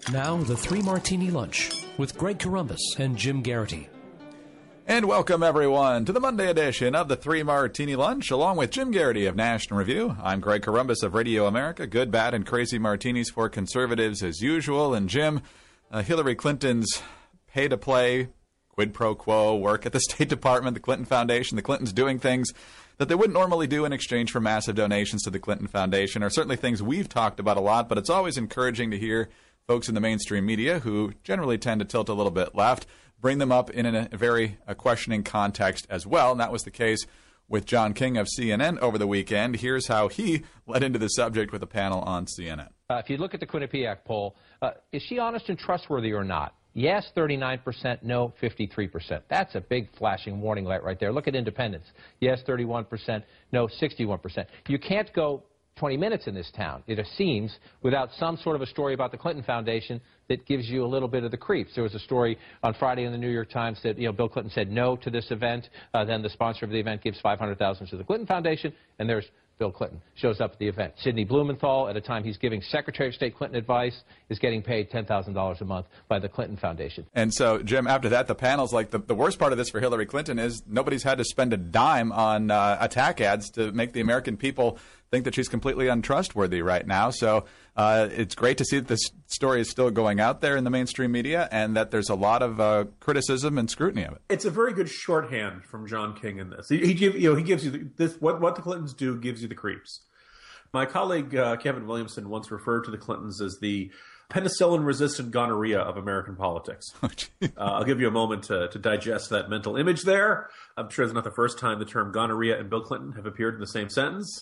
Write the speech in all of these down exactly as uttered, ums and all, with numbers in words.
Now, the Three Martini Lunch with Greg Corombos and Jim Garrity. And welcome, everyone, to the Monday edition of the Three Martini Lunch, along with Jim Garrity of National Review. I'm Greg Corombos of Radio America. Good, bad, and crazy martinis for conservatives as usual. And Jim, uh, Hillary Clinton's pay-to-play, quid pro quo work at the State Department, the Clinton Foundation, the Clintons doing things that they wouldn't normally do in exchange for massive donations to the Clinton Foundation are certainly things we've talked about a lot, but it's always encouraging to hear folks in the mainstream media, who generally tend to tilt a little bit left, bring them up in a very a questioning context as well. And that was the case with John King of C N N over the weekend. Here's how he led into the subject with a panel on C N N. Uh, if you look at the Quinnipiac poll, uh, is she honest and trustworthy or not? Yes, thirty-nine percent. No, fifty-three percent. That's a big flashing warning light right there. Look at independents. Yes, thirty-one percent. No, sixty-one percent. You can't go twenty minutes in this town, it seems, without some sort of a story about the Clinton Foundation that gives you a little bit of the creeps. There was a story on Friday in the New York Times that, you know, Bill Clinton said no to this event. Uh, then the sponsor of the event gives five hundred thousand dollars to the Clinton Foundation, and there's Bill Clinton shows up at the event. Sidney Blumenthal, at a time he's giving Secretary of State Clinton advice, is getting paid ten thousand dollars a month by the Clinton Foundation. And so, Jim, after that, the panel's like, the, the worst part of this for Hillary Clinton is nobody's had to spend a dime on uh, attack ads to make the American people think that she's completely untrustworthy right now. So uh, it's great to see that this story is still going out there in the mainstream media and that there's a lot of uh, criticism and scrutiny of it. It's a very good shorthand from John King in this. He, he, give, you know, he gives you the, this. What, what the Clintons do gives you the creeps. My colleague uh, Kevin Williamson once referred to the Clintons as the penicillin-resistant gonorrhea of American politics. uh, I'll give you a moment to, to digest that mental image there. I'm sure it's not the first time the term gonorrhea and Bill Clinton have appeared in the same sentence.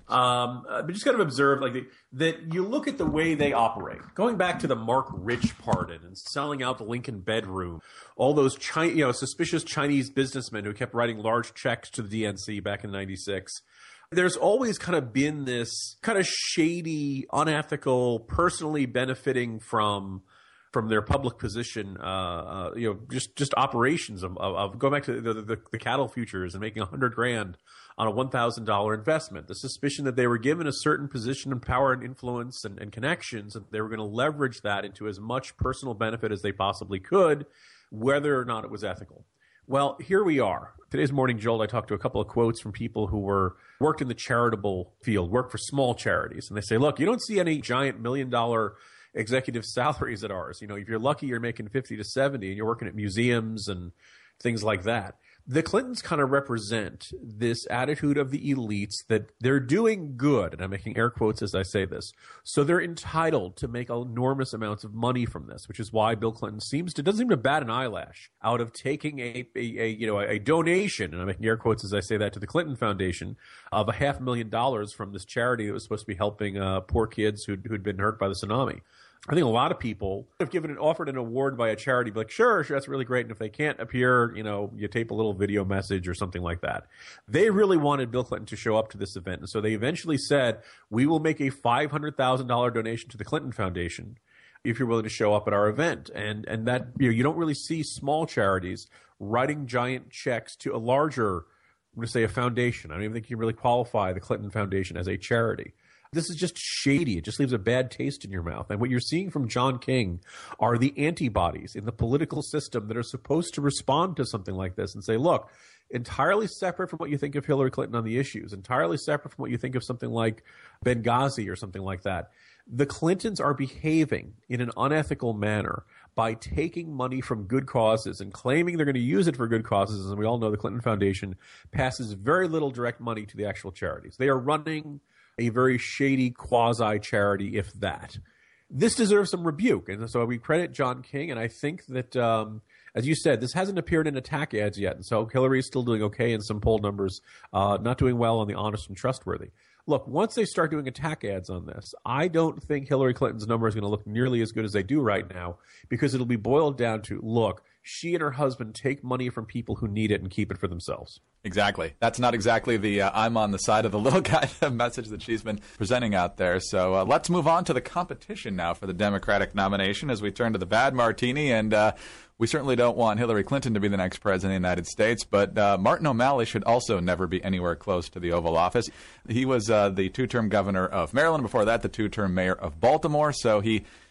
um, uh, but just kind of observe like the, that you look at the way they operate. Going back to the Mark Rich pardon and selling out the Lincoln bedroom, all those Chi- you know, suspicious Chinese businessmen who kept writing large checks to the D N C back in ninety-six. There's always kind of been this kind of shady, unethical, personally benefiting from from their public position, uh, uh, you know, just, just operations of, of, of going back to the, the, the cattle futures and making a hundred grand on a one thousand dollar investment. The suspicion that they were given a certain position of power and influence and, and connections, and they were going to leverage that into as much personal benefit as they possibly could, whether or not it was ethical. Well, here we are. Today's Morning Jolt, I talked to a couple of quotes from people who were worked in the charitable field, worked for small charities. And they say, look, you don't see any giant million dollar executive salaries at ours. You know, if you're lucky, you're making fifty to seventy and you're working at museums and things like that. The Clintons kind of represent this attitude of the elites that they're doing good, and I'm making air quotes as I say this, so they're entitled to make enormous amounts of money from this, which is why Bill Clinton seems to doesn't seem to bat an eyelash out of taking a, a, a you know a donation, and I'm making air quotes as I say that, to the Clinton Foundation of a half million dollars from this charity that was supposed to be helping uh, poor kids who'd, who'd been hurt by the tsunami. I think a lot of people have given an offered an award by a charity, be like, sure, sure, that's really great. And if they can't appear, you know, you tape a little video message or something like that. They really wanted Bill Clinton to show up to this event. And so they eventually said, we will make a five hundred thousand dollars donation to the Clinton Foundation if you're willing to show up at our event. And and that, you know, you don't really see small charities writing giant checks to a larger, I'm going to say a foundation. I don't even think you can really qualify the Clinton Foundation as a charity. This is just shady. It just leaves a bad taste in your mouth. And what you're seeing from John King are the antibodies in the political system that are supposed to respond to something like this and say, look, entirely separate from what you think of Hillary Clinton on the issues, entirely separate from what you think of something like Benghazi or something like that, the Clintons are behaving in an unethical manner by taking money from good causes and claiming they're going to use it for good causes. And we all know the Clinton Foundation passes very little direct money to the actual charities. They are running a very shady quasi-charity, if that. This deserves some rebuke, and so we credit John King, and I think that, um, as you said, this hasn't appeared in attack ads yet, and so Hillary is still doing okay in some poll numbers, uh, not doing well on the honest and trustworthy. Look, once they start doing attack ads on this, I don't think Hillary Clinton's number is going to look nearly as good as they do right now, because it'll be boiled down to, look, she and her husband take money from people who need it and keep it for themselves. Exactly. That's not exactly the uh, I'm on the side of the little guy message that she's been presenting out there. So uh, let's move on to the competition now for the Democratic nomination as we turn to the bad martini. And uh, we certainly don't want Hillary Clinton to be the next president of the United States, but uh, Martin O'Malley should also never be anywhere close to the Oval Office. He was uh, the two-term governor of Maryland. Before that, the two-term mayor of Baltimore. So he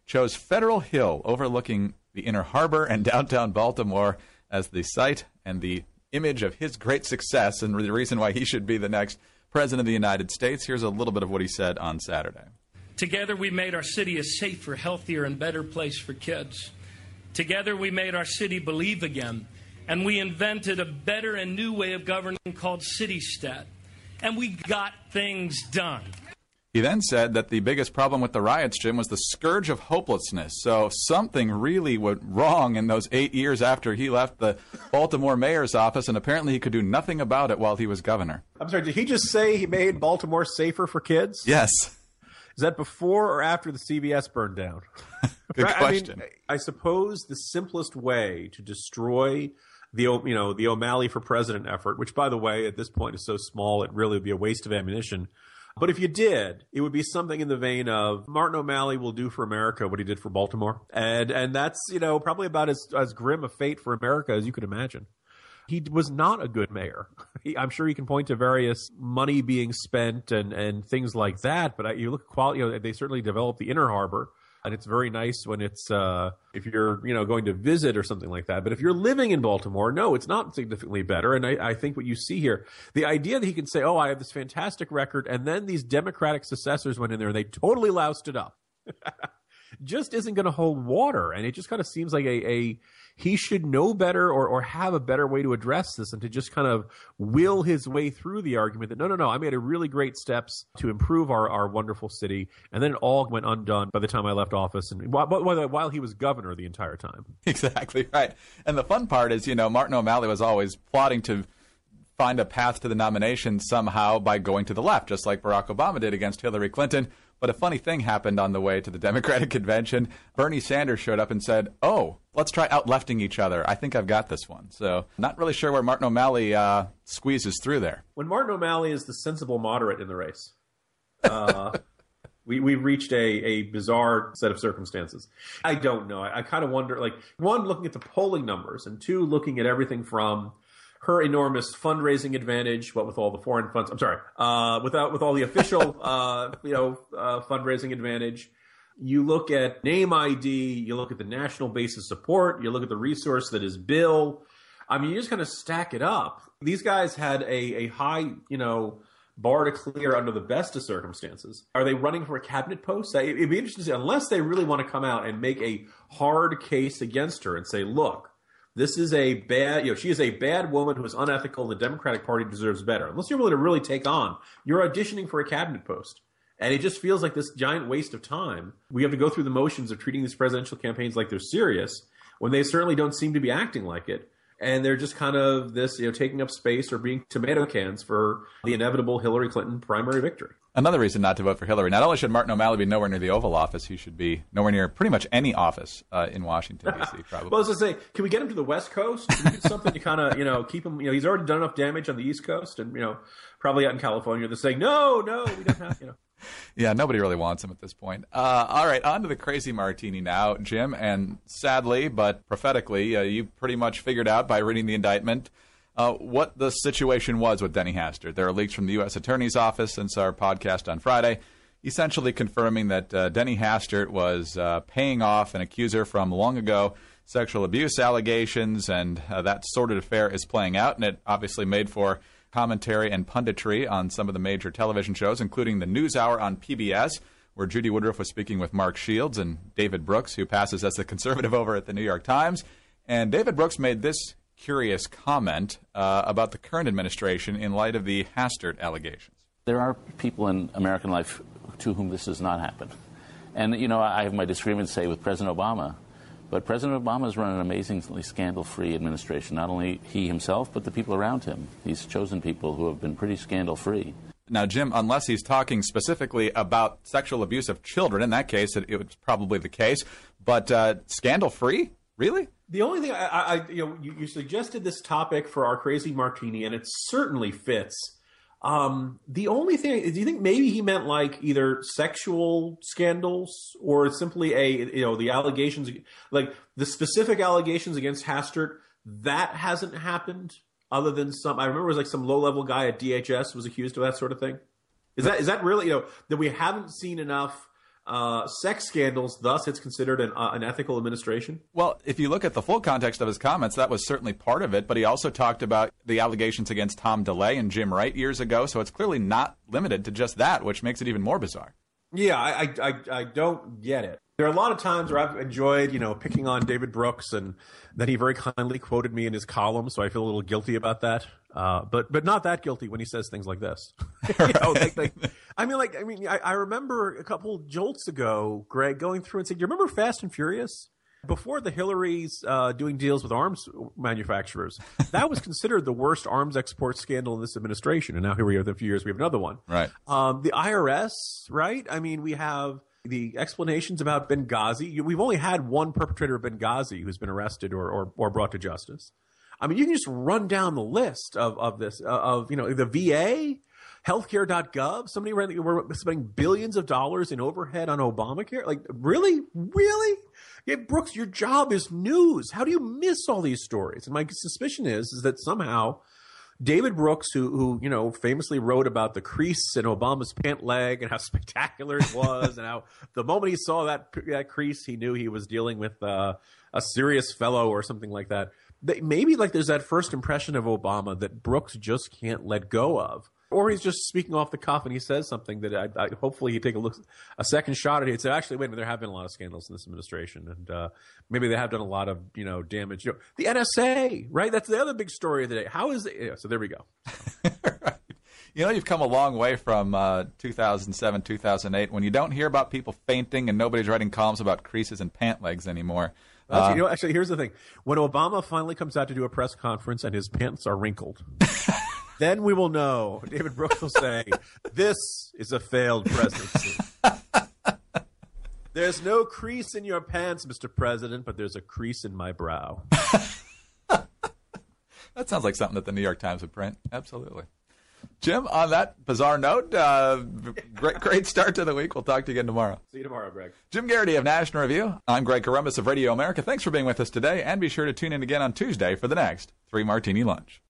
chose Federal Hill overlooking the Inner Harbor and downtown Baltimore as the site and the image of his great success and the reason why he should be the next president of the United States. Here's a little bit of what he said on Saturday. Together we made our city a safer, healthier, and better place for kids. Together we made our city believe again, and we invented a better and new way of governing called CityStat. And we got things done. He then said that the biggest problem with the riots, Jim, was the scourge of hopelessness. So something really went wrong in those eight years after he left the Baltimore mayor's office, and apparently he could do nothing about it while he was governor. I'm sorry, did he just say he made Baltimore safer for kids? Yes. Is that before or after the C V S burned down? Good right? question. I mean, I suppose the simplest way to destroy the you know the O'Malley for President effort, which, by the way, at this point is so small it really would be a waste of ammunition. But if you did, it would be something in the vein of Martin O'Malley will do for America what he did for Baltimore. And and that's, you know, probably about as, as grim a fate for America as you could imagine. He was not a good mayor. He, I'm sure you can point to various money being spent and, and things like that. But you look at quality, you know, they certainly developed the Inner Harbor. And it's very nice when it's, uh, if you're, you know, going to visit or something like that. But if you're living in Baltimore, no, it's not significantly better. And I, I think what you see here, the idea that he can say, oh, I have this fantastic record, and then these Democratic successors went in there and they totally loused it up, just isn't going to hold water. And it just kind of seems like a, a he should know better or, or have a better way to address this, and to just kind of will his way through the argument that, no, no, no, I made a really great steps to improve our, our wonderful city. And then it all went undone by the time I left office, and while, while he was governor the entire time. Exactly right. And the fun part is, you know, Martin O'Malley was always plotting to find a path to the nomination somehow by going to the left, just like Barack Obama did against Hillary Clinton. But a funny thing happened on the way to the Democratic convention. Bernie Sanders showed up and said, oh, let's try out-lefting each other. I think I've got this one. So not really sure where Martin O'Malley uh, squeezes through there. When Martin O'Malley is the sensible moderate in the race, uh, we, we've reached a, a bizarre set of circumstances. I don't know. I, I kind of wonder, like, one, looking at the polling numbers, and two, looking at everything from her enormous fundraising advantage, what with all the foreign funds, I'm sorry, uh, without, with all the official, uh, you know, uh, fundraising advantage. You look at name I D, you look at the national base of support, you look at the resource that is Bill. I mean, you just kind of stack it up. These guys had a, a high, you know, bar to clear under the best of circumstances. Are they running for a cabinet post? It'd be interesting to see, unless they really want to come out and make a hard case against her and say, look, this is a bad, you know, she is a bad woman who is unethical. The Democratic Party deserves better. Unless you're willing to really take on, you're auditioning for a cabinet post. And it just feels like this giant waste of time. We have to go through the motions of treating these presidential campaigns like they're serious when they certainly don't seem to be acting like it. And they're just kind of this, you know, taking up space or being tomato cans for the inevitable Hillary Clinton primary victory. Another reason not to vote for Hillary. Not only should Martin O'Malley be nowhere near the Oval Office, he should be nowhere near pretty much any office uh, in Washington, D C, probably. Well, I was going to say, can we get him to the West Coast? Can we do something to kind of, you know, keep him, you know, he's already done enough damage on the East Coast and, you know, probably out in California. They're saying, no, no, we don't have, you know. Yeah, nobody really wants him at this point. Uh, all right, on to the crazy martini now, Jim. And sadly, but prophetically, uh, you pretty much figured out by reading the indictment uh, what the situation was with Denny Hastert. There are leaks from the U S Attorney's Office since our podcast on Friday, essentially confirming that uh, Denny Hastert was uh, paying off an accuser from long ago sexual abuse allegations, and uh, that sordid affair is playing out, and it obviously made for commentary and punditry on some of the major television shows, including the NewsHour on P B S, where Judy Woodruff was speaking with Mark Shields and David Brooks, who passes as the conservative over at the New York Times. And David Brooks made this curious comment uh, about the current administration in light of the Hastert allegations. There are people in American life to whom this does not happen. And, you know, I have my disagreements, say, with President Obama. But President Obama has run an amazingly scandal-free administration, not only he himself, but the people around him. He's chosen people who have been pretty scandal-free. Now, Jim, unless he's talking specifically about sexual abuse of children, in that case, it, it was probably the case. But uh, scandal-free? Really? The only thing, I, I you know, you, you suggested this topic for our crazy martini, and it certainly fits. Um, the only thing, do you think maybe he meant like either sexual scandals or simply a, you know, the allegations, like the specific allegations against Hastert, that hasn't happened other than some, I remember it was like some low-level guy at D H S was accused of that sort of thing. Is that, is that really, you know, that we haven't seen enough uh, sex scandals. Thus, it's considered an uh, unethical administration. Well, if you look at the full context of his comments, that was certainly part of it. But he also talked about the allegations against Tom DeLay and Jim Wright years ago. So it's clearly not limited to just that, which makes it even more bizarre. Yeah, I, I, I, I don't get it. There are a lot of times where I've enjoyed, you know, picking on David Brooks, and that he very kindly quoted me in his column, so I feel a little guilty about that. Uh, but but not that guilty when he says things like this. you know, like, like, I mean, like I mean, I, I remember a couple jolts ago, Greg, going through and saying, "You remember Fast and Furious?" Before the Hillarys uh, doing deals with arms manufacturers, that was considered the worst arms export scandal in this administration. And now here we are, in a few years, we have another one. Right. Um, the I R S, right? I mean, we have the explanations about Benghazi. We've only had one perpetrator of Benghazi who's been arrested or, or, or brought to justice. I mean, you can just run down the list of, of this, uh, of, you know, the V A, healthcare dot gov. Somebody ran, we're spending billions of dollars in overhead on Obamacare. Like, really? Really? Yeah, Brooks, your job is news. How do you miss all these stories? And my suspicion is, is that somehow David Brooks, who, who, you know, famously wrote about the crease in Obama's pant leg and how spectacular it was, and how the moment he saw that, that crease, he knew he was dealing with uh, a serious fellow or something like that. Maybe like there's that first impression of Obama that Brooks just can't let go of. Or he's just speaking off the cuff and he says something that I, I hopefully he'd take a look, a second shot at it. He'd say, actually, wait a minute, there have been a lot of scandals in this administration, and uh, maybe they have done a lot of, you know, damage. You know, the N S A, right? That's the other big story of the day. How is it? Yeah, so there we go. Right. You know, you've come a long way from uh, two thousand seven, two thousand eight, when you don't hear about people fainting and nobody's writing columns about creases and pant legs anymore. Actually, uh, you know, actually, here's the thing. When Obama finally comes out to do a press conference and his pants are wrinkled, then we will know. David Brooks will say, this is a failed presidency. There's no crease in your pants, Mister President, but there's a crease in my brow. That sounds like something that the New York Times would print. Absolutely. Jim, on that bizarre note, uh, great, great start to the week. We'll talk to you again tomorrow. See you tomorrow, Greg. Jim Garrity of National Review. I'm Greg Corombos of Radio America. Thanks for being with us today, and be sure to tune in again on Tuesday for the next Three Martini Lunch.